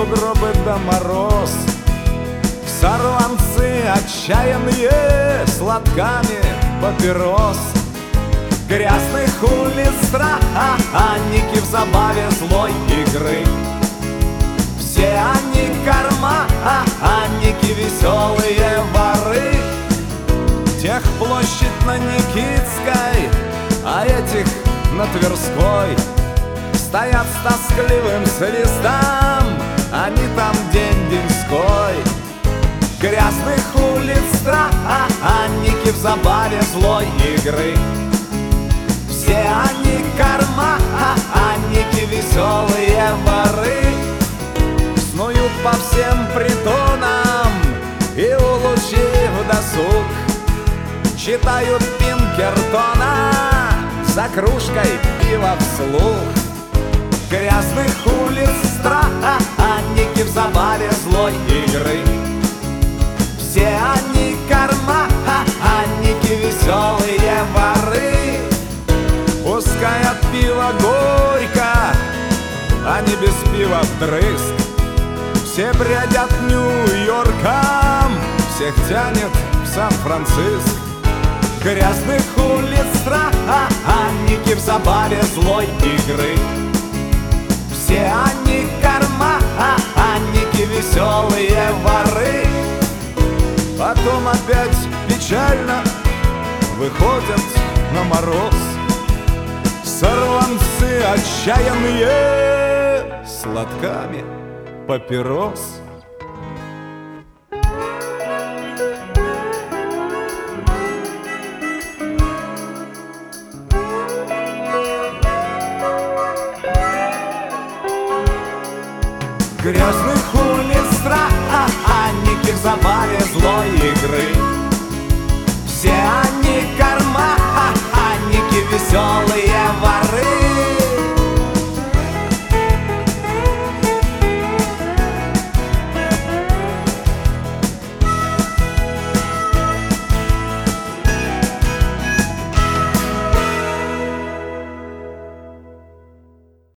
сугробы да мороз. Сорванцы отчаянные с лотками папирос. Грязных улиц странники в забаве злой игры. Все они карманники, веселые воры. Тех площадь на Никитской, а этих на Тверской. Стоят с тоскливым свистом, они там день-деньской. Грязных улиц странники в забаве злой игры. Все они карманники, веселые воры. Снуют по всем притонам и, улучив досуг, читают Пинкертона за кружкой пива вслух. Грязных улиц странники в забаве злой игры. Все они карманники, веселые воры. Пускай от пива горько, а не без пива вдрызг. Все бредят Нью-Йорком, всех тянет в Сан-Франциск. Грязных улиц странники в забаве злой игры. Все они карманники, веселые воры. Потом опять печально выходят на мороз. Сорванцы отчаянные с лотками папирос. Грязных улиц странники в забаве злой игры.